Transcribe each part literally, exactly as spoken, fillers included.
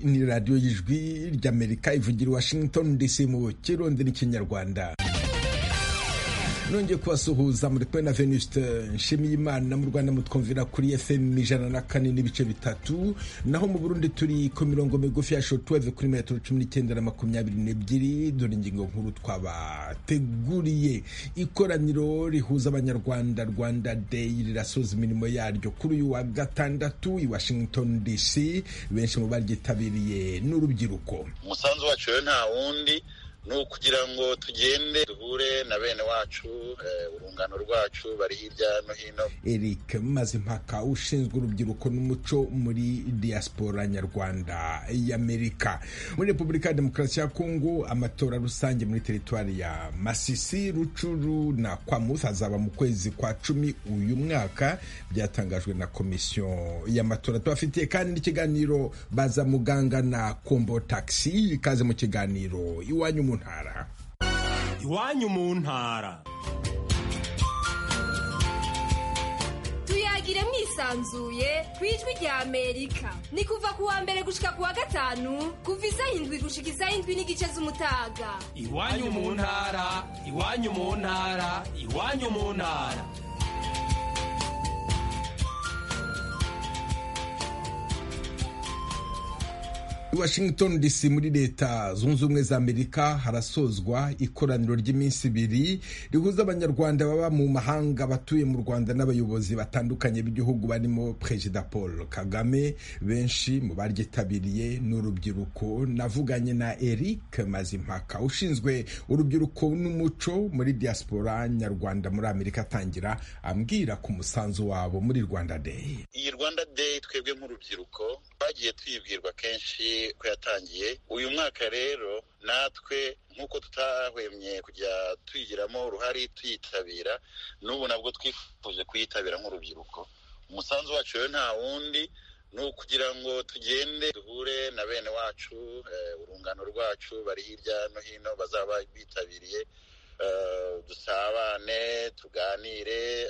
ni radiyo y'ijwi ry'Amerika ivugira i Washington D C mu kirundi n'ikinyarwanda. Nongeye kubasuhuza muri kumwe na Venuste Nshimiyimana. Mu Rwanda mutwumvira kuri F M ijana na kane n'ibice bitatu, naho mu Burundi turi ku mirongo migufi ya shortwave kuri metero cumi n'icyenda na makumyabiri n'ebyiri. Dore ingingo nkuru twabateguriye. Ikoraniro rihuza abanyarwanda Rwanda Day rirasoza imirimo yaryo kuri uyu wa gatandatu i Washington D C. Benshi mu baryitabiriye n'urubyiruko. Umusanzu wacu rero nta wundi ni ukugira ngo tugende duhure na bene wacu, urungano rwacu bari hirya no hino. Eric Mazimpaka ushinzwe urubyiruko n'umuco muri diaspora nyarwanda y'Amerika. Muri Repubulika ya Demokarasi ya Kongo, amatora rusange muri teritwari ya Masisi, Rucuru na Kwamuth azaba mu kwezi kwa cumi uyu mwaka, byatangajwe na komisiyo y'amatora. Tubafitiye kandi n'ikiganiro baza muganga na Kombo Taxi. Ikaze mu kiganiro iwanyu mu ntara. Iwanyu mu ntara. Tuyagire mwisanzuye kwijwi rya Amerika. Ni kuva ku wa mbere gushika ku wa gatanu, kuva isaha indwi gushika isaha indwi n'igice z'umutaga. Iwanyu mu ntara, iwanyu mu ntara, iwanyu mu ntara. Washington D C muri Leta Zunze Ubumwe za Amerika harasozwa ikoraniro ry'iminsi ibiri rihuza abanyarwanda baba mu mahanga batuye mu Rwanda n'abayobozi batandukanye b'igihugu barimo Perezida Paul Kagame. Benshi mu baryitabiriye n'urubyiruko. Navuganye na Eric Mazimpaka ushinzwe urubyiruko n'umuco muri diaspora nyarwanda muri Amerika, atangira ambwira ku musanzu wabo muri Rwanda Day. Iyi Rwanda Day twebwe nk'urubyiruko bagiye tuyibwirwa kenshi ko yatangiye uyu mwaka. Rero natwe nk'uko tutahwemye kujya tuyigiramo uruhare tuyitabira, n'ubu nabwo twifuje kuyitabira nk'urubyiruko. Umusanzu wacu rero nta wundi ni ukugira ngo tugende duhure na bene wacu, urungano rwacu bari hirya no hino bazaba bitabiriye, dusabane, tuganire,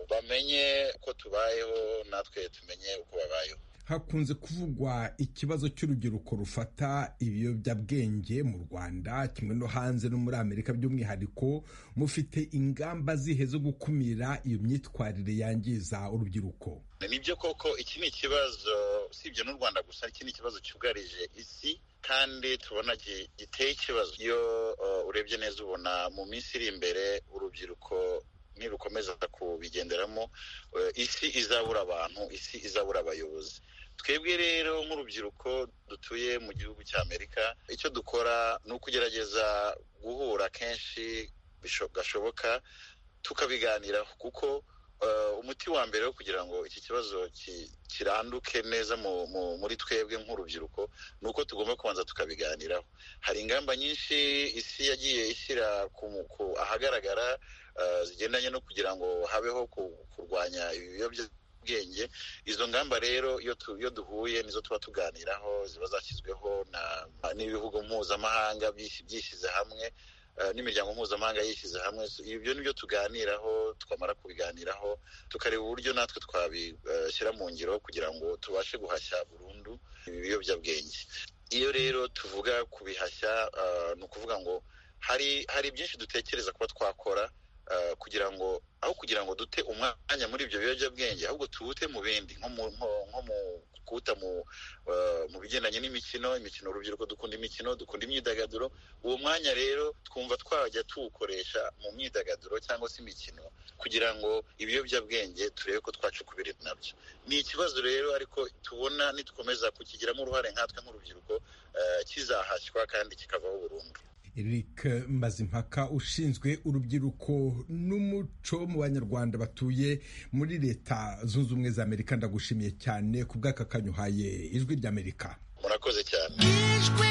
bamenye uko tubayeho natwe tumenye uko babayeho. Hakunze kuvugwa ikibazo cy'urubyiruko rufata ibiyobyabwenge mu Rwanda kimwe no hanze no muri Amerika. By'umwihariko mufite ingamba zihe zo gukumira iyo myitwarire yangiza urubyiruko? Nibyo koko, iki ni ikibazo sibyo n'u Rwanda gusa, iki ni ikibazo cyugarije isi kandi tubona giteye ikibazo. Iyo uh, urebye neza ubona mu minsi iri imbere urubyiruko nirukomeza kubigenderamo, uh, isi izabura abantu, isi izabura abayobozi. Twebwe rero nk'urubyiruko dutuye mu gihugu cya Amerika, icyo dukora ni ukugerageza guhura kenshi gashoboka tukabiganiraho, kuko uh, umuti wa mbere wo kugira ngo iki kibazo ki, kiranduke neza mu, mu, muri twebwe nk'urubyiruko ni uko tugomba kubanza tukabiganiraho. Hari ingamba nyinshi isi yagiye ishyira ku, ku ahagaragara uh, zigendanye no kugira ngo habeho kurwanya ibiyobya bwenge. Izo ngamba rero iyo tu, iyo duhuye nizo tuba tuganiraho, ziba zashyizweho na n'ibihugu mpuzamahanga byishyize hamwe, uh, n'imiryango mpuzamahanga yishyize hamwe. Ibyo nibyo tuganiraho, twamara kubiganiraho tukareba uburyo natwe twabishyira uh, mu ngiro kugira ngo tubashe guhashya burundu ibi biyobyabwenge. Iyo rero tuvuga kubihashya, uh, ni ukuvuga ngo hari hari byinshi dutekereza kuba twakora Uh, kugira ngo aho kugira ngo dute umwanya muri ibyo biyobyabwenge, ahubwo tuwute mu bindi, nko mu nko mu kuta mu uh, mu bigendanye n'imikino. Imikino, urubyiruko dukunda imikino, dukunda imyidagaduro. Uwo mwanya rero twumva twajya tuwukoresha mu myidagaduro cyangwa se imikino kugira ngo ibiyobyabwenge turebe ko twacukubira nabyo. Ni ikibazo rero ariko tubona nitukomeza kukigiramo uruhare nkatwe nk'urubyiruko, uh, kizahashywa kandi kikavaho burundu. Eric Mazimpaka ushinzwe urubyiruko n'umuco mu banyarwanda batuye muri Leta Zunze Ubumwe za Amerika, ndagushimiye cyane ku bw'aka kanyuhaye ijwi ry'Amerika. Murakoze cyane. Ijwi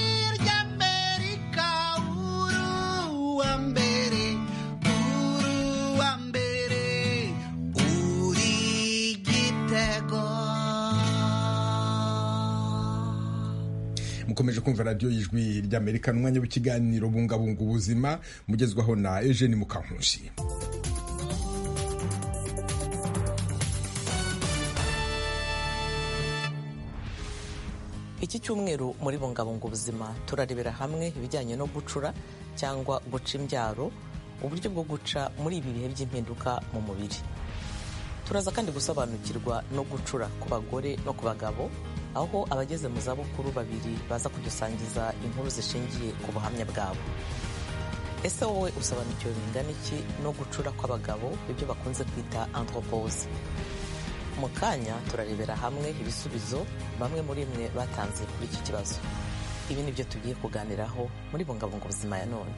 ry'Amerika, uru wa mbere, uru wa mbere, uri gitego. Mukomeje kumva radiyo y'ijwi ry'Amerika n'umwanya w'ikiganiro bungabunga ubuzima mugezwaho na Eugene Mukankusi. Iki cyumweru muri Bungabunga Ubuzima turarebera hamwe ibijyanye no gucura cyangwa guca imbyaro, uburyo bwo guca muri ibi bihe by'impinduka mu mubiri. Turaza kandi gusobanukirwa no gucura ku bagore no ku bagabo, aho abageze mu zabukuru babiri baza kudusangiza inkuru zishingiye ku buhamya bwabo. Ese wowe usobanukiwe bingana iki no gucura kw'abagabo, ibyo bakunze kwita andropause? Mu kanya turarebera hamwe ibisubizo bamwe muri mwe batanze kuri iki kibazo. Ibi ni byo tugiye kuganiraho muri Bungabunga Ubuzima ya none.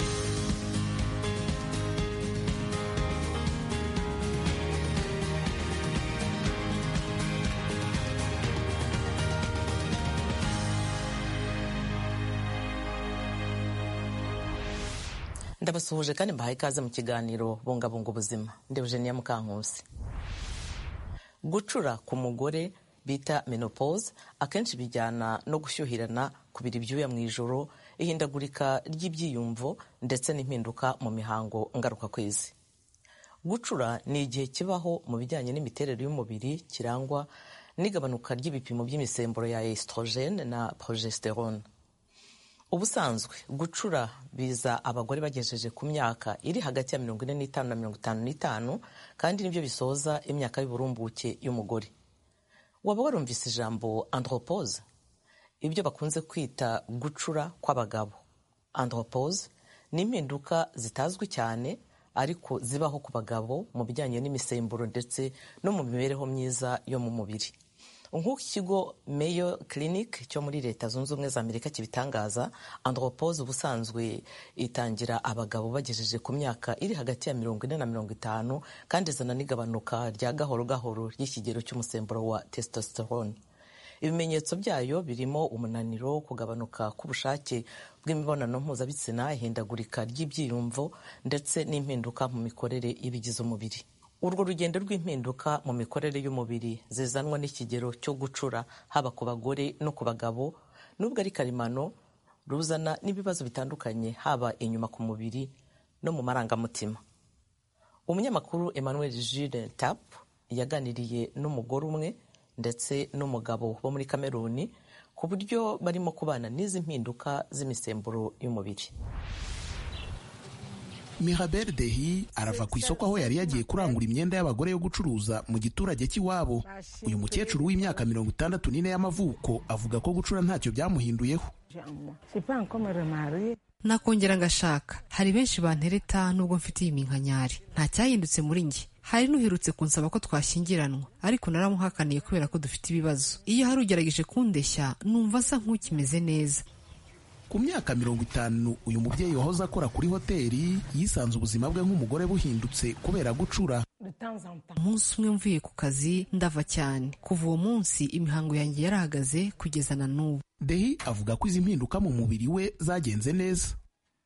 Ndabasuhuje kandi mbahaye ikaze mu kiganiro Bungabunga Ubuzima. Ndi Eugenia Mukankusi. Gucura ku mugore bita menopause akenshi bijyana no gushyuhirana, kubira ibyuya mu ijoro, ihindagurika ry'ibyiyumvo ndetse n'impinduka mu mihango ngaruka kwezi. Gucura ni igihe kibaho mu bijyanye n'imiterere y'umubiri kirangwa n'igabanuka ry'ibipimo by'imisemburo ya estrogene na progesterone. Ubusanzwe gucura biza abagore bagejeje ku myaka iri hagati ya mirongo ine n'itanu na mirongo itanu n'itanu, kandi nibyo bisoza imyaka y'uburumbuke y'umugore. Waba warumvise ijambo andropause? Ibyo bakunze kwita gucura kw'abagabo. Andropause ni impinduka zitazwi cyane ariko zibaho ku bagabo mu bijyanye n'imisemburo ndetse no mu mibereho myiza yo mu mubiri. Nk'uko ikigo Mayo Clinic cyo muri Leta Zunze Ubumwe za Amerika kibitangaza, andropause ubusanzwe itangira abagabo bagejeje ku myaka iri hagati ya mirongo ine na mirongo itanu, kandi izana n'igabanuka rya gahoro gahoro ry'ikigero cy'umusemburo wa testosterone. Ibimenyetso byayo birimo umunaniro, kugabanuka k'ubushake bw'imibonano mpuzabitsina, ihindagurika ry'ibyiyumvo ndetse n'impinduka mu mikorere y'ibigize umubiri. Urwo rugendo rw'impinduka mu mikorere y'umubiri zizanwa n'ikigero cyo gucura haba ku bagore no ku bagabo, nubwo ari karemano, ruzana n'ibibazo bitandukanye haba inyuma ku mubiri no mu marangamutima. Umunyamakuru Emmanuel Jules Tap yaganiriye n'umugore umwe ndetse n'umugabo bo muri Kameruni ku buryo barimo kubana n'izi mpinduka z'imisemburo y'umubiri. Mirabel Dehi arava ku isoko aho yari yagiye kurangura imyenda y'abagore yo gucuruza mu giturage cy'iwabo. Uyu mukecuru w'imyaka mirongo itandatu n'ine y'amavuko avuga ko gucura ntacyo byamuhinduyeho. Nakongera ngashaka, hari benshi bantereta nubwo mfite iyi minkanyari, nta cyahindutse muri njye. Hari n'uherutse kunsaba ko twashyingiranwa, ariko naramuhakaniye kubera ko dufite ibibazo. Iyo hari ugerageje kundeshya numva asa nk'ukimeze neza. Ku myaka mirongo itanu uyu mubyeyi wahoze akora kuri hoteli yisanze ubuzima bwe nk'umugore buhindutse kubera gucura. Umunsi umwe mvuye ku kazi ndava cyane. Kuva uwo munsi imihango yanjye yarahagaze kugeza na n'ubu. Dehi avuga ko izi mpinduka mu mubiri we zagenze neza.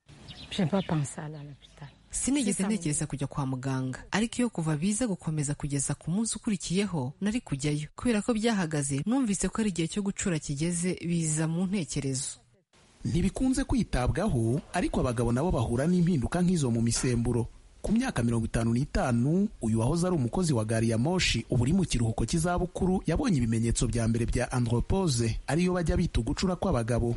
Sinigeze ntekereza kujya kwa muganga, ariko iyo kuva biza gukomeza kugeza ku munsi ukurikiyeho nari kujyayo. Kubera ko byahagaze, numvise ko ari igihe cyo gucura kigeze, biza mu ntekerezo. Ntibikunze kwitabwaho, ariko abagabo nabo bahura n'impinduka nk'izo mu misemburo. Ku myaka mirongo itanu n'itanu uyu wahoze ari umukozi wa gari ya moshi ubu uri mu kiruhuko cy'izabukuru yabonye ibimenyetso bya mbere bya andropause, ariyo bajya bita gucura kw'abagabo.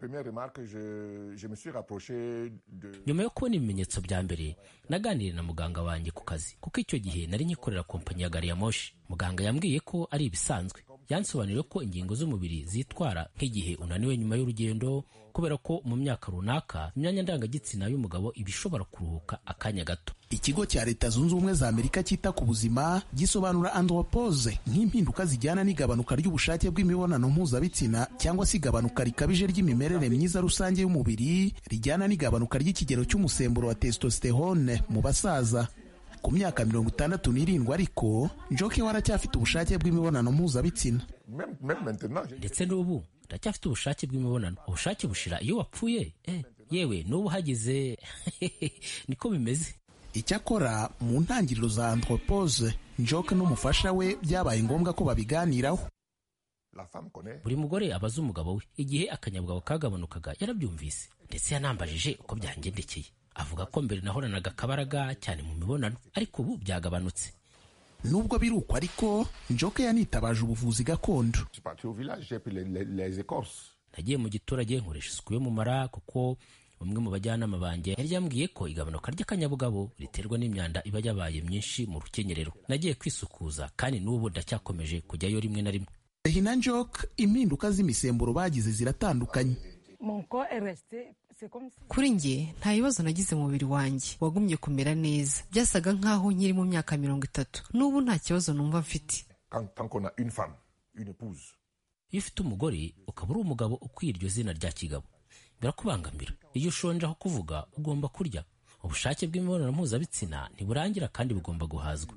Nyuma yo kubona ibimenyetso bya mbere naganiriye na muganga wanjye ku kazi, kuko icyo gihe nari nyikorera kompanyi ya gari ya moshi. Muganga yambwiye ko ari ibisanzwe. Yansobanuriye ko ingingo z'umubiri zitwara nk'igihe unaniwe nyuma y'urugendo, kubera ko mu myaka runaka imyanya ndangagitsina y'umugabo iba ishobora kuruhuka akanya gato. Ikigo cya Leta Zunze Ubumwe za Amerika cyita ku buzima gisobanura andropause nk'impinduka zijyana n'igabanuka ry'ubushake bw'imibonano mpuzabitsina cyangwa se igabanuka rikabije ry'imimerere myiza rusange y'umubiri rijyana n'igabanuka ry'ikigero cy'umusemburo wa testosterone mu basaza. Ku myaka mirongo itandatu n'irindwi ariko Njoke waracyafite ubushake bw'imibonano mpuzabitsina. Ndetse n'ubu ndacyafite ubushake bw'imibonano. Ubushake bushira iyo wapfuye. Eh, yewe n'ubu hagize niko bimeze. Icyakora mu ntangiriro za andropause Njoke n'umufasha we byabaye ngombwa ko babiganiraho. Buri mugore abaza umugabo we igihe akanyabugabo kagabanukaga yarabyumvise, ndetse yanambajije uko byangendekeye. Avuga ko mbere nahoranaga akabaraga cyane mu mibonano, ariko ubu byagabanutse. nubwo biri uko ariko Njoke yanitabaje ubuvuzi gakondo. nagiye mu giturage nkoresha isuku yo mu mara kuko umwe mu bajyanama banjye yari yambwiye ko igabanuka ry'akanyabugabo riterwa n'imyanda iba yabaye myinshi mu rukenyerero. Nagiye kwisukuza kandi n'ubu ndacyakomeje kujyayo rimwe na rimwe. Hina Njoke, impinduka z'imisemburo bagize ziratandukanye. Kuri njye nta bibazo nagize mu mubiri wanjye, wagumye kumera neza. Byasaga nk'aho nkiri mu myaka mirongo itatu. N'ubu nta kibazo numva mfite. Iyo ufite umugore ukaba uri umugabo ukwiye iryo zina rya kigabo birakubangamira. Iyo ushonje aho kuvuga ugomba kurya. Ubushake bw'imibonano mpuzabitsina ntiburangira kandi bugomba guhazwa.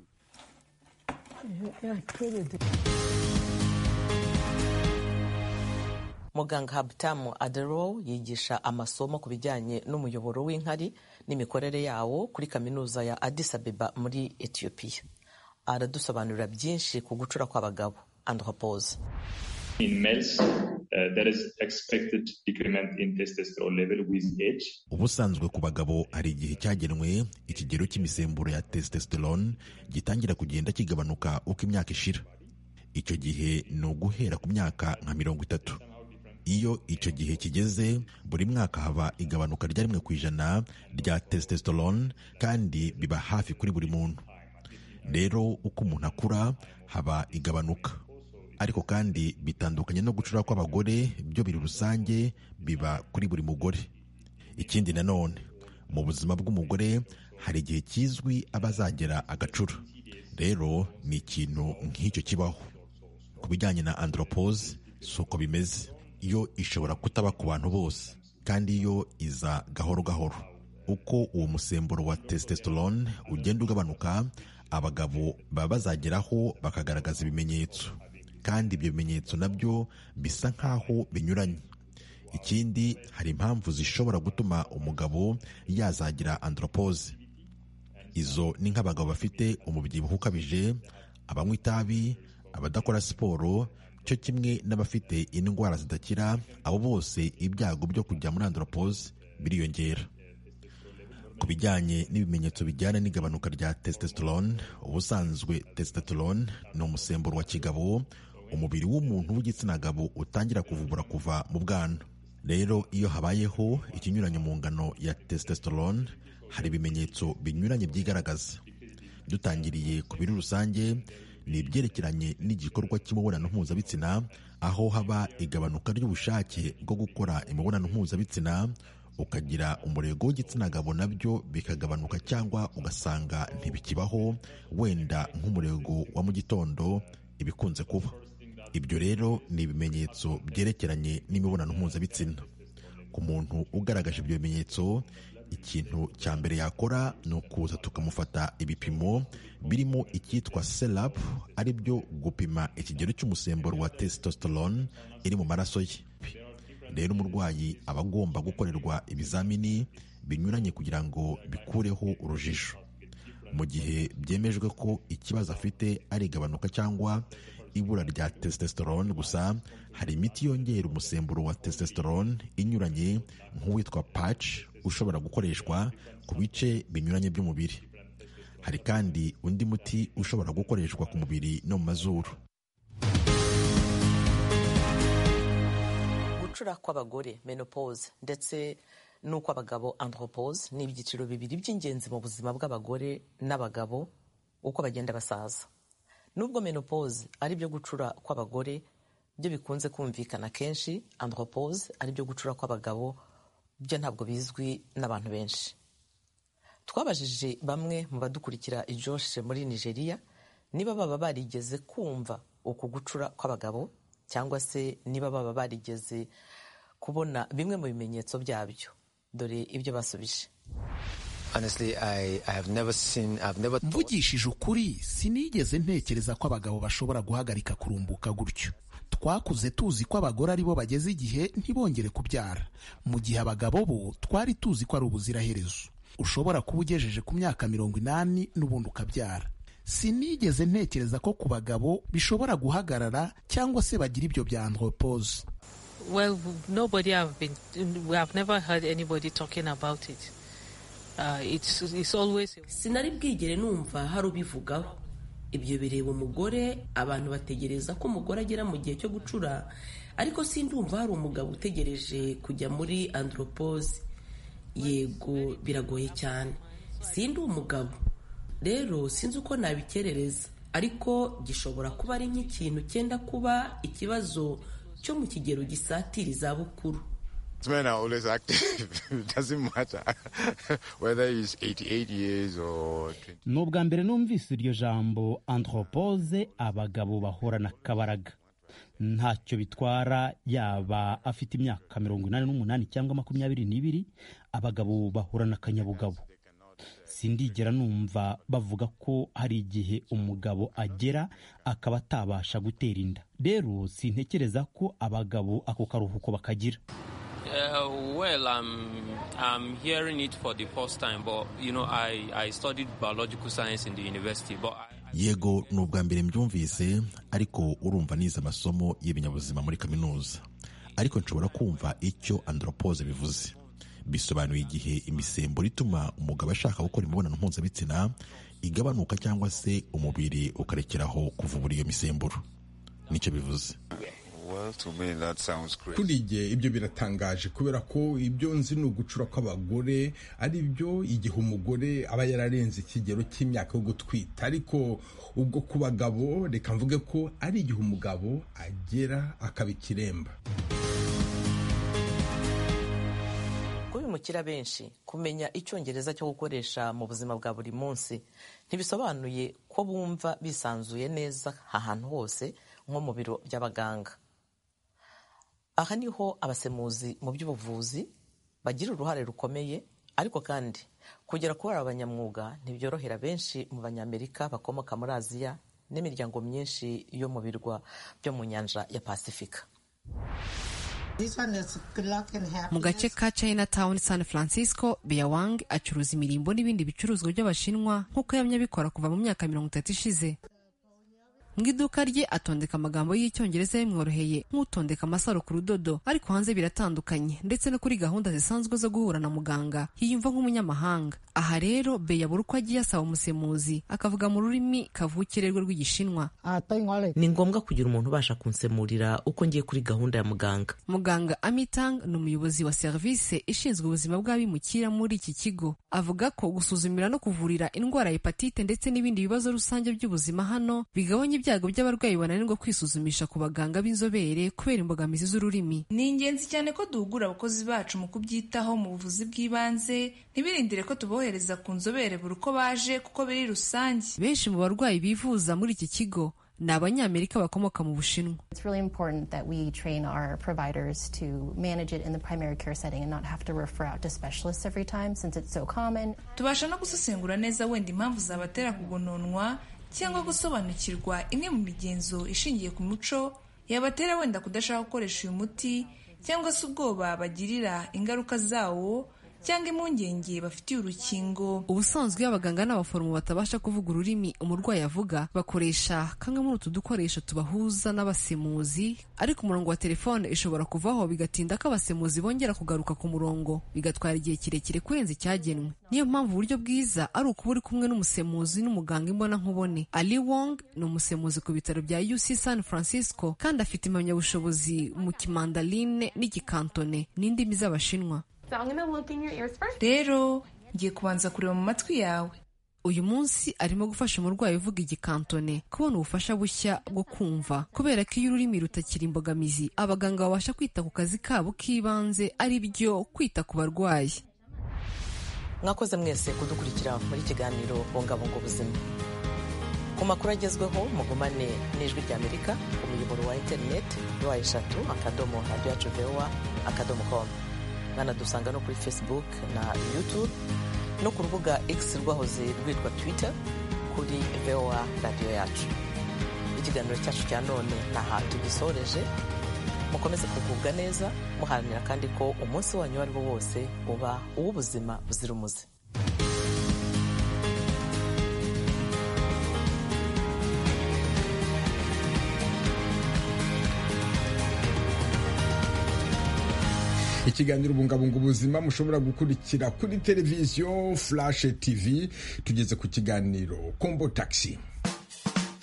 Muganga Habtamu Adero yigisha amasomo ku bijyanye n'umuyoboro w'inkari n'imikorere yawo kuri kaminuza ya Addis Abeba muri Ethiopia. Aradusobanurira byinshi ku gucura kw'abagabo, andropause. In males, uh, there is expected decrement in testosterone level with age. Ubusanzwe ku bagabo hari igihe cyagenwe ikigero cy'imisemburo ya testosterone gitangira kugenda kigabanuka uko imyaka ishira. Icyo gihe ni uguhera ku myaka nka mirongo itatu. Iyo icyo gihe kigeze, buri mwaka haba igabanuka rya rimwe ku ijana rya testosterone kandi biba hafi kuri buri muntu. Rero uko umuntu akura haba igabanuka. Ariko kandi bitandukanye no gucura kw'abagore, byo biri rusange biba kuri buri mugore. Ikindi nanone, mu buzima bw'umugore hari igihe kizwi abazagera agacura. Rero ni ikintu nk'icyo kibaho. Ku bijyanye na andropause suko bimeze. Yo ishobora kutaba ku bantu bose kandi yo iza gahoro gahoro. Uko uwo musemburo wa testosterone ugenda ugabanuka, abagabo baba bazageraho bakagaragaza ibimenyetso, kandi ibyo bimenyetso nabyo bisa nk'aho binyuranye. Ikindi, hari impamvu zishobora gutuma umugabo yazagira andropause. Izo ni nk'abagabo bafite umubyibuho ukabije, abanywa itabi, abadakora siporo, cyo kimwe n'abafite indwara zidakira. Abo bose ibyago byo kujya muri andropause biriyongera. Ku bijyanye n'ibimenyetso bijyana n'igabanuka rya testosterone, ubusanzwe testosterone ni umusemburo wa kigabo umubiri w'umuntu w'igitsina gabo utangira kuvubura kuva mu bwana. Rero iyo habayeho ikinyuranyo mu ngano ya testosterone, hari ibimenyetso binyuranye byigaragaza. Dutangiriye ku biri rusange, ni ibyerekeranye n'igikorwa cy'imibonano mpuzabitsina, aho haba igabanuka ry'ubushake bwo gukora imibonano mpuzabitsina, ukagira umurego w'igitsina gabo nabyo bikagabanuka cyangwa ugasanga ntibikibaho, wenda nk'umurego wa mu gitondo ibikunze kuba. Ibyo rero ni ibimenyetso byerekeranye n'imibonano mpuzabitsina. Ku muntu ugaragaje ibyo bimenyetso, ikintu cya mbere yakora ni ukuza tukamufata ibipimo birimo icyitwa serap, ari byo gupima ikigero cy'umusemburo wa testosterone iri mu maraso ye. Rero umurwayi aba agomba gukorerwa ibizamini binyuranye kugira ngo bikureho urujijo. Mu gihe byemejwe ko ikibazo afite ari igabanuka cyangwa ibura rya testosterone gusa, hari imiti yongera umusemburo wa testosterone inyuranye nk'uwitwa patch ushobora gukoreshwa ku bice binyuranye by'umubiri. Hari kandi undi muti ushobora gukoreshwa ku mubiri no mu mazuru. Gucura kw'abagore menopause ndetse n'uko abagabo andropause ni ibyiciro bibiri by'ingenzi mu buzima bw'abagore n'abagabo uko bagenda basaza. Nubwo menopause ari byo gucura kw'abagore byo bikunze kumvikana kenshi, andropause ari byo gucura kw'abagabo byo ntabwo bizwi n'abantu benshi. Twabajije bamwe mu badukurikira i Jos muri Nigeria niba baba barigeze kumva uku gucura kw'abagabo cyangwa se niba baba barigeze kubona bimwe mu bimenyetso byabyo. Dore ibyo basubije. Honestly, I, I have never seen, I've never thought... Mvugishije ukuri, sinigeze ntekereza ko abagabo bashobora guhagarika kurumbuka gutyo. Twakuze tuzi ko abagore ari bo bageze igihe ntibongere kubyara, mu gihe abagabo bo twari tuzi ko ari ubuziraherezo. Ushobora kuba ugejeje ku myaka mirongo inani n'ubundi ukabyara. Sinigeze ntekereza ko ku bagabo bishobora guhagarara cyangwa se bagira ibyo bya andropause. Well, nobody have been, we have never heard anybody talking about it. Uh, it's, it's always... Sinari bwigere numva hari ubivugaho. ibyo bireba umugore. Abantu bategereza ko umugore agera mu gihe cyo gucura, ariko sindumva hari umugabo utegereje kujya muri andropause. Yego biragoye cyane, sindi umugabo rero sinzi uko nabikerereza, ariko gishobora kuba ari nk'ikintu cyenda kuba ikibazo cyo mu kigero gisatira izabukuru. Men are always active. It doesn't matter whether he's eighty-eight years or twenty. Ni ubwa mbere numvise iryo jambo andropause. Abagabo bahorana akabaraga, ntacyo bitwara yaba afite imyaka mirongo inani n'umunani cyangwa makumyabiri n'ibiri. Abagabo bahorana akanyabugabo. Sindigera numva bavuga ko hari igihe umugabo agera akaba atabasha gutera inda. Rero sintekereza ko abagabo ako karuhuko bakagira. Uh, well, I'm, I'm hearing it for the first time, but you know, I, I studied biological science in the university. But I, Yego ni ubwa mbere mbyumvise, ariko urumva nize amasomo y'ibinyabuzima muri kaminuza. Ariko nshobora kumva icyo andropause bivuze. Bisobanuye igihe imisemburo ituma umugabo ashaka gukora imibonano mpuzabitsina igabanuka cyangwa se umubiri ukarekeraho kuvubura iyo misemburo. Nicyo bivuze. Kuri jye ibyo biratangaje, kubera ko ibyo nzi ni ugucura kw'abagore ari byo igihe umugore aba yararenze ikigero cy'imyaka yo gutwita, ariko ubwo ku bagabo reka mvuge ko ari igihe umugabo agera akaba ikiremba. Kubimukira benshi kumenya icyongereza cyo gukoresha mu buzima bwa buri munsi ntibisobanuye ko bumva bisanzuye neza ahantu hose nko mu biro by'abaganga. Aha niho abasemuzi mu by'ubuvuzi bagira uruhare rukomeye, ariko kandi kugera kuba abanyamwuga ntibyorohera benshi mu banyamerika bakomoka muri Aziya n'imiryango myinshi yo mu birwa byo mu nyanja ya Pasifika. Mu gace ka Chinatown San Francisco, Bea Wang acuruza imirimbo n'ibindi bicuruzwa by'Abashinwa nk'uko yamye abikora kuva mu myaka mirongo itatu ishize. Mu iduka rye atondeka amagambo y'icyongereza yamworoheye nk'utondeka amasaro ku rudodo, ariko hanze biratandukanye, ndetse no kuri gahunda zisanzwe zo guhura na muganga yiyumva nk'umunyamahanga. Aha rero Bea buri uko agiye asaba umusemuzi akavuga mu rurimi kavukire rwe rw'igishinwa. Ni ngombwa kugira umuntu ubasha kunsemurira uko ngiye kuri gahunda ya muganga. Muganga Amitang ni umuyobozi wa serivisi ishinzwe ubuzima bw'abimukira muri iki kigo. Avuga ko gusuzumira no kuvurira indwara ya hepatite ndetse n'ibindi bibazo rusange by'ubuzima hano bigabanya ibyago by'abarwayi bananirwa kwisuzumisha ku baganga b'inzobere kubera imbogamizi z'ururimi. Ni ingenzi cyane ko duhugura abakozi bacu mu kubyitaho mu buvuzi bw'ibanze, ntibirindire ko tubohereza ku nzobere buri uko baje, kuko biri rusange. Benshi mu barwayi bivuza muri iki kigo ni Abanyamerika bakomoka mu Bushinwa. It's really important that we train our providers to manage it in the primary care setting and not have to refer out to specialists every time since it's so common. Tubasha no gusesengura neza wenda impamvu zabatera kugononwa cyangwa gusobanukirwa imwe mu migenzo ishingiye ku muco yabatera wenda kudashaka gukoresha uyu muti, cyangwa se ubwoba bagirira ingaruka zawo, cyangwa impungenge bafitiye urukingo. Ubusanzwe iyo abaganga n'abaforomo batabasha kuvuga ururimi umurwayi avuga, bakoresha kamwe muri utu dukoresho tubahuza n'abasemuzi, ariko umurongo wa telefone ishobora kuvaho bigatinda ko abasemuzi bongera kugaruka ku murongo, bigatwara igihe kirekire kurenza icyagenwe. Niyo mpamvu uburyo bwiza ari ukuba uri kumwe n'umusemuzi n'umuganga imbona nkubone. Ali Wong ni umusemuzi ku bitaro bya U C San Francisco kandi afite impamyabushobozi mu kimandaline n'igikantone n'indimi z'Abashinwa. Rero ngiye kubanza kureba mu matwi yawe. Uyu munsi arimo gufasha umurwayi uvuga igikantone kubona ubufasha bushya bwo kumva, kubera ko iyo ururimi rutakiri imbogamizi abaganga babasha kwita ku kazi kabo k'ibanze, ari byo kwita ku barwayi. Mwakoze mwese kudukurikira muri kiganiro Bungabunga Ubuzima. Ku makuru agezweho mugumane n'Ijwi ry'Amerika ku muyoboro wa interineti wa eshatu akadomo radio yacu voa akadomo com. Mwanadusanga no kuri Facebook na YouTube no ku rubuga X rwahoze rwitwa Twitter kuri voa radio yacu. Ikiganiro cyacu cya none naha tugisoreje. Mukomeze kugubwa neza, muharanira kandi ko umunsi wanyu wari wose uba uw'ubuzima buzira umuze. Ikiganiro Bungabunga Ubuzima mushobora gukurikira kuri televiziyo Flash T V. Tugeze ku kiganiro Kombo Taxi.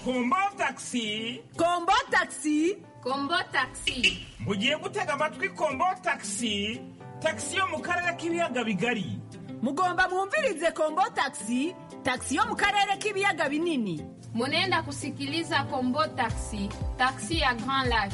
kombo taxi kombo taxi kombo taxi mugiye gutega amatwi kombo taxi taxi yo mu karere k'ibiyaga bigari. Mugomba mwumvirize kombo taxi taxi yo mu karere k'ibiyaga binini. Munenda kusikiliza kombo taxi taxi ya Grand Lac.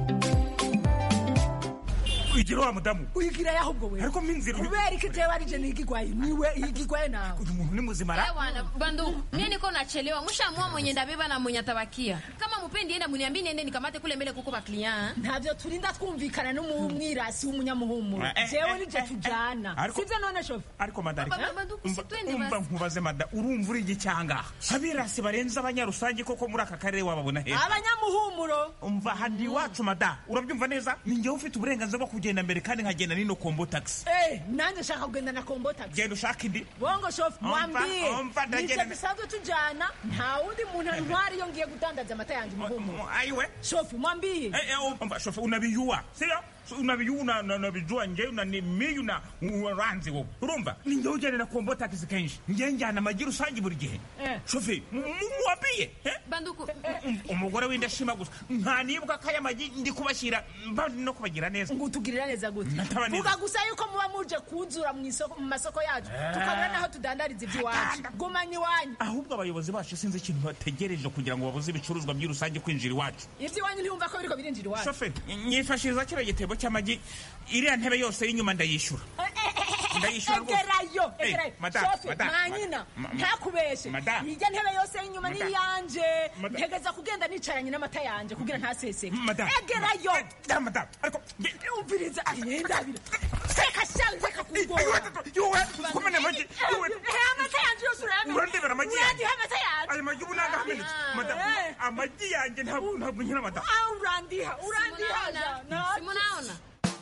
Uyigira wa mudamu uyigira yaho ubwo we ariko minzira kubera iki je warije nigigwaye niwe igigwaye nawe uyu muntu ni muzima ra bwana bandu mimi niko nachelewa mshamua mwenye ndabeba na mwenye tabakia kama mupendi enda muniambie nende nikamate kule mbele kuko ba client ntavyo turinda twumvikana no mu mwirasi w'umunyamuhumuro jewe ni je tujana sivyo none shofu ariko madari umva nkubaze mada urumva uri gicyanga abirasi barenza abanyarusange koko muri aka karere wababona he abanyamuhumuro umva handi wacu mada urabyumva neza ninjye ufite uburenganzira bwo kugenda mbere kandi nkagenda nino kombo taxi eh nanje shaka kugenda na kombo taxi genda ushaka indi bongo shofu mwambie nje bisanzwe tujana nta wundi muntu ntwari yo ngiye gudandaza amata yanje muhumuro aiwe shofu mwambie eh eh umva shofu unabiyua sio unabiyuna na nabijua nje una ni miyuna uranze wo urumva ninjye ugenda na kombo taxi kenshi nje njyana amagira usangi buri gihe shofu muwabiye banduku umugore w'indashima gusa nta nibuka kaya magi ndi kubashyira no kubagira neza ngutugirira neza gute vuga gusa yuko muba muje kuzura mu isoko mu masoko yacu tukabona naho tudandariza iby'iwacu gumanye wanyu ahubwo abayobozi bacu sinzi ikintu bategereje kugira ngo babuze ibicuruzwa by'urusange kwinjira iwacu iby'iwanyu ntiyumva ko biriko birinjira iwacu shofe nyifashiriza kino gitebo cy'amagi iriya ntebe yose y'inyuma ndayishyura ndayishyura rwose egerayo egerayo shofe mwanyina ntakubeshe irya ntebe yose y'inyuma ni yanje ntegeza kugenda nicaranye n'amata yanje kugira ntaseseke egerayo madam ariko umviriza ndabira seka shanze kakugora yuwe kumene maji yuwe amata yanje yose urayamenya urandebera amaji yanjye amata yanje ayo maji ubunaga hamenetse madam amaji yanjye ntabwo ntabwo nkina madam urandiha urandiha simunaona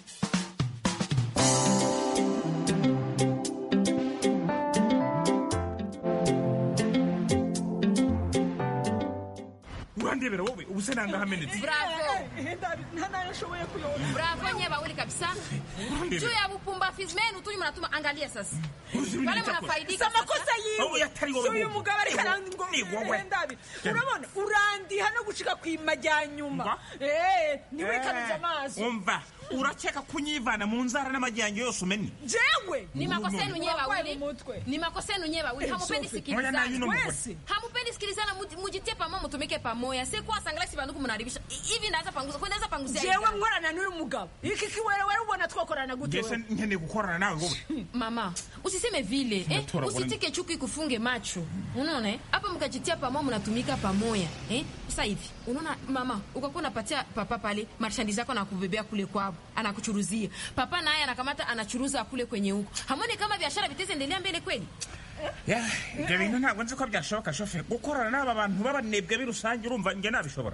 urandebera wowe ubuse nanga hamenetse bravo ntanashoboye kuyona bravo nyeba wili kabisa juu ya bupumbafizi menu tu mnatuma angalia sasa wale mnafaidika sama kosa yiwe so uyu mugabo ari karandi ngo ndabi urabona urandiha no gushika kwimajyanyuma eh niwe karuza amaso umva uracheka kunyivana mu nzara n'amajyanyo yose umeni jewe ni makosa yenu nyeba wili ni makosa yenu nyeba wili hamupendi sikilizana hamupendi sikilizana mujitie pamoja mutumike pamoja si kwa sangalasi banduku mnaribisha hivi ndaza panguza kwenda ndaza panguzia jewe nkorana n'uyu mugabo iki kiwere wari ubona twakorana gute wewe Jesse nkene gukorana nawe wowe mama usiseme vile eh usitike chuki kufunge macho unaona eh hapa mkajitia pamoja mnatumika pamoja eh sasa hivi unaona mama ukakuwa unapatia papa pale marchandise yako na kubebea kule kwao anakuchuruzia papa naye anakamata anachuruza kule kwenye huko hamoni kama biashara biteze endelea mbele kweli ya ngebintu ntabwo nzi ko byashoboka shofe gukorana n'aba bantu babanebwe birusange urumva nge nabishobora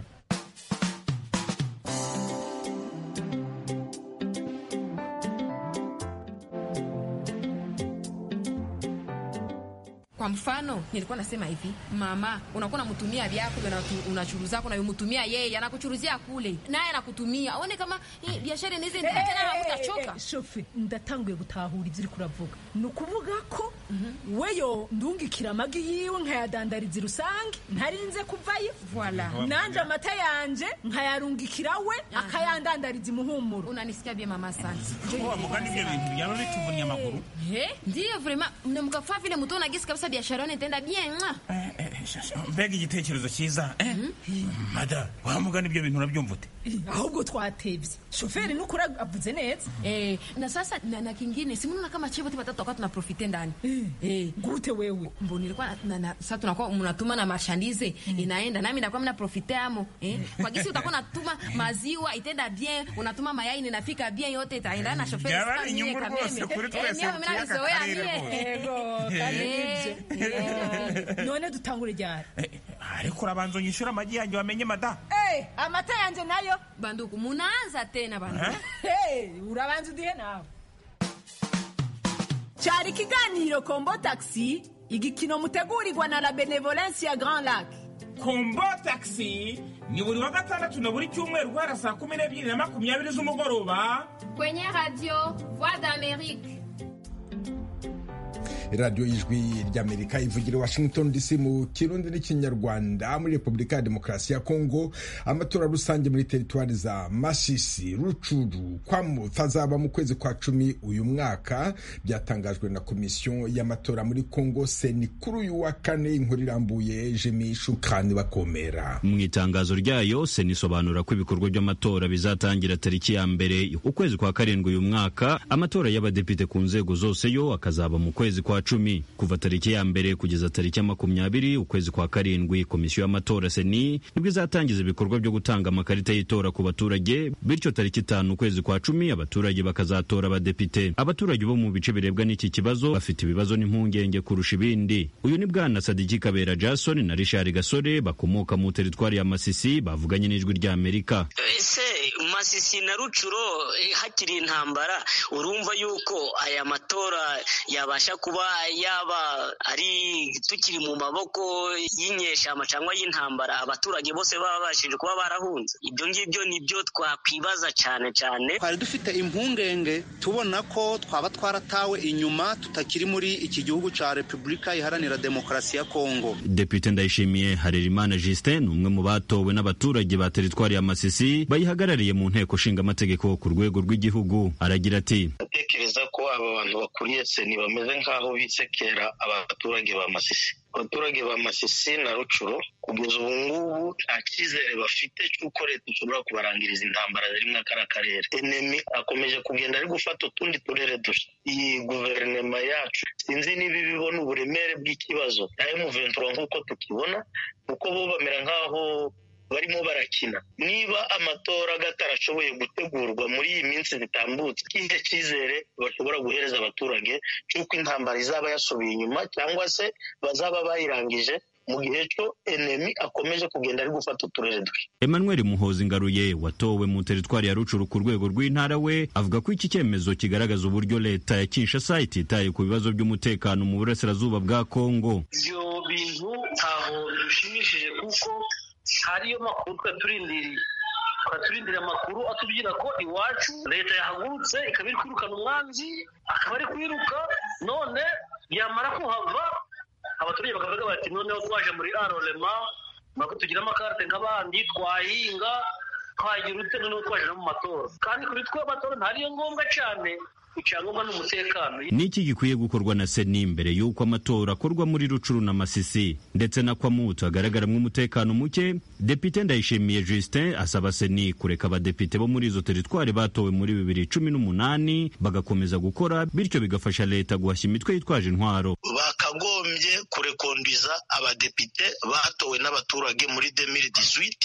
Kwa mfano nilikuwa nasema hivi mama unakuwa unamtumia vyako na unachuruza kwa na yumtumia yeye anakuchuruzia kule naye anakutumia aone kama hii biashara inaweza endelea tena hutachoka shofe ndatanguye gutahura ibyo uri kuravuga nukuvuga ko weyo ndungikira amagi yiwe nkayadandariza rusange ntarinze kuvayo voilà nanje amata yanje nkayarungikira we akayandandariza imuhumuro unanisikia bien mama sana kwa mugani byo bintu byaba bituvunya amaguru eh ndio vraiment mnamkafaa vile mtu unagisi kabisa biashara yone tenda bien eh eh mbega igitekerezo cyiza eh mada wa mugani byo bintu urabyumvute ahubwo twatevye shoferi nukura avuze neza eh na sasa na, na kingine simuona kama chivo tu batatu wakati tuna profite ndani eh gute wewe mbona nilikuwa na, na sasa tunakuwa mnatuma na marchandise mm. inaenda nami nakuwa mna profite amo eh kwa gisi utakuwa unatuma maziwa itenda bien unatuma mayai ninafika bien yote itaenda na shoferi sasa mimi kama mimi nazoea mie ego kandi none dutangure ryari ariko urabanza unyishura amagi yanjye wamenye mada eh amata yanjye nayo banduku munaanza tena banduku eh urabanza udihe nawe cyari kiganiro Kombo Taxi igikino mutegurirwa na la Benevolence ya Grand Lac Kombo Taxi ni buri wa gatandatu na buri cyumweru guhera saa kumi n'ebyiri na makumyabiri z'umugoroba kwenye radio Voix d'Amérique. radiyo y'ijwi ry'Amerika ivugira Washington D C mu Kirundi n'ikinyarwanda. Muri Repubulika ya Demokarasi ya Kongo, amatora rusange muri teritwari za Masisi, Rucuru, Kwamuth azaba mu kwezi kwa cumi uyu mwaka, byatangajwe na komisiyo y'amatora muri Kongo seni kuri uyu wa kane. Inkuru irambuye Jimmy Shukani Bakomera. Mu itangazo ryayo seni isobanura ko ibikorwa by'amatora bizatangira tariki ya mbere ukwezi kwa karindwi uyu mwaka. Amatora y'abadepite ku nzego zose yo akazaba mu kwezi kwa cumi. Kuva tariki ya mbere kugeza tariki ya makumyabiri ukwezi kwa karindwi, komisiyo y'amatora seni nibwo izatangiza ibikorwa byo gutanga amakarita y'itora ku baturage, bityo tariki itanu ukwezi kwa cumi abaturage bakazatora abadepite. Abaturage bo mu bice birebwa n'iki kibazo bafite ibibazo n'impungenge kurusha ibindi. Uyu ni bwana Sadiki Kabera Jason na Richard Gasore bakomoka mu teritwari ya Masisi bavuganye n'ijwi rya Amerika. Ese Masisi na Rucuro hakiri intambara, urumva yuko aya matora yabasha kuba yaba ari tukiri mu maboko y'inyeshamba cyangwa y'intambara, abaturage bose baba babashije kuba barahunze? Ibyo ngibyo nibyo twakwibaza cyane cyane. Twari dufite impungenge tubona ko twaba twaratawe inyuma, tutakiri muri iki gihugu cya Repubulika Iharanira Demokarasi ya Kongo. Depite Ndayishimiye Harerimana Justin, umwe mu batowe n'abaturage ba teritwari ya Masisi bayihagarariye mu nteko nshinga amategeko ku rwego rw'igihugu, aragira ati: ndatekereza ko aba bantu bakuriye seni bameze nk'aho bisekera abaturage ba Masisi. Abaturage ba Masisi na Rucuro kugeza ubu ngubu nta cyizere bafite cy'uko leta ishobora kubarangiriza intambara ziri muri aka karere. Enemi akomeje kugenda ari gufata utundi turere dushya. Iyi guverinoma yacu sinzi niba ibibona uburemere bw'ikibazo na M vingt-trois nk'uko tukibona, kuko bo bamera nk'aho barimo barakina. Niba amatora gatarashoboye gutegurwa muri iyi minsi zitambutse, kihe cyizere bashobora guhereza abaturage cy'uko intambara izaba yasubiye inyuma cyangwa se bazaba bayirangije mu gihe cyo enemi akomeje kugenda ari gufata uturere dushya? Emmanuel Muhozi Ngaruye watowe mu teritwari ya Rucuru ku rwego rw'intara, we avuga ko iki cyemezo kigaragaza uburyo leta ya Kinshasa ititaye ku bibazo by'umutekano mu burasirazuba bwa Kongo. Ibyo bintu ntaho bishimishije kuko hariyo makuru twaturindiriye twaturindira amakuru atubwira ko iwacu leta yahagurutse ikaba iri kwirukana umwanzi, akaba ari kwiruka, none yamara kuhava abaturage bakavuga bati noneho twaje muri arolema nako tugira amakarite nk'abandi, twahinga twagira ute, noneho twaje no mu matora. Kandi kuri twe amatora ntariyo ngombwa cyane, icyangombwa n'umutekano. Niki gikwiye gukorwa na seni mbere y'uko amatora akorwa muri Rucuru na Masisi ndetse na Kwamuth hagaragaramo umutekano muke? Depite Ndayishimiye Justin asaba seni kureka abadepite bo muri izo teritwari batowe muri bibiri cumi n'umunani bagakomeza gukora, bityo bigafasha leta guhashya imitwe yitwaje intwaro. Bakagombye kurekonduza abadepite batowe n'abaturage muri deux mille dix-huit,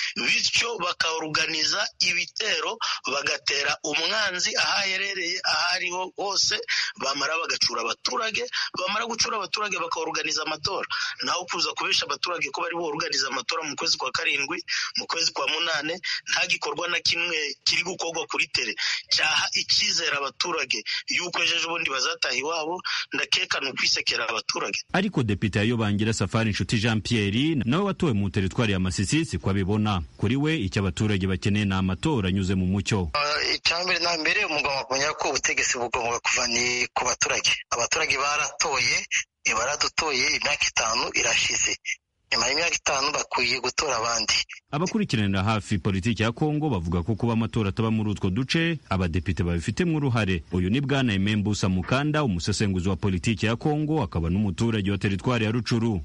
bityo bakaorganiza ibitero bagatera umwanzi ahaherereye ahariho hose, bamara bagacura abaturage, bamara gucura abaturage bakaorganiza amatora. Naho kuza kubesha abaturage ko bari boorganiza amatora mu kwezi kwa karindwi, mu kwezi kwa munane, nta gikorwa na kimwe kiri gukorwa kuri tere cyaha icyizere abaturage yuko ejo bundi bazataha iwabo, ndakekana ukwisekera abaturage. Ariko Depite Ayobangira Safari Nshuti Jean Pierre nawe watowe mu teritwari ya Masisi si kwa bibona. Kuri we icyo abaturage bakeneye na amatora anyuze mu mucyo. Icyambere na mbere umugabo kumenya ko ubutegetsi bugomba kuva ni ku baturage. Abaturage baratoye, baradutoye imyaka itanu irashize. Nyuma y'imyaka itanu bakwiye gutora abandi. Abakurikiranira hafi politiki ya Kongo bavuga ko kuba amatora ataba muri utwo duce abadepite babifitemo uruhare. Uyu ni bwana Emembusa Mukanda, umusesenguzi wa politiki ya Kongo akaba n'umuturage wa teritwari ya Rucuru.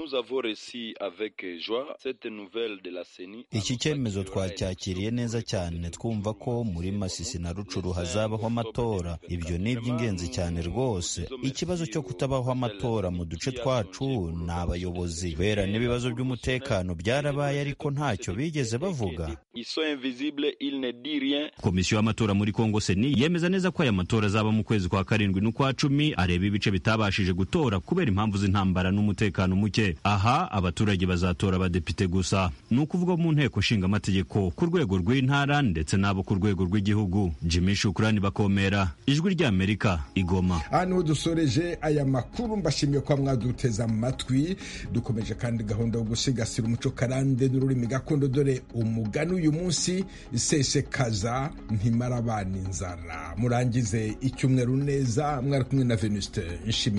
Iki cyemezo twacyakiriye neza cyane, twumva ko muri Masisi na Rucuru hazabaho amatora. Ibyo ni iby'ingenzi cyane rwose. Ikibazo cyo kutabaho amatora mu duce twacu ni abayobozi. Kubera n'ibibazo by'umutekano byarabaye ariko ntacyo bigeze bavuga. Komisiyo y'amatora muri Kongo seni yemeza neza ko aya matora azaba mu kwezi kwa karindwi n'ukwa cumi, areba ibice bitabashije gutora kubera impamvu z'intambara n'umutekano muke. Aha abaturage bazatora abadepite gusa, ni ukuvuga mu nteko nshinga amategeko ku rwego rw'intara ndetse n'abo ku rwego rw'igihugu. Jimmy Shukrani Bakomera, ijwi rya Amerika, Igoma. Hano dusoreje aya makuru, mbashimiye kwa mwaduteza amatwi. Dukomeje kandi gahunda yo gusigasira umuco karande n'ururimi gakondo, dore umugani uyu munsi: isesekaza ntimara abana inzara. Murangize icyumweru neza, mwari kumwe na Venuste Nshimiyimana.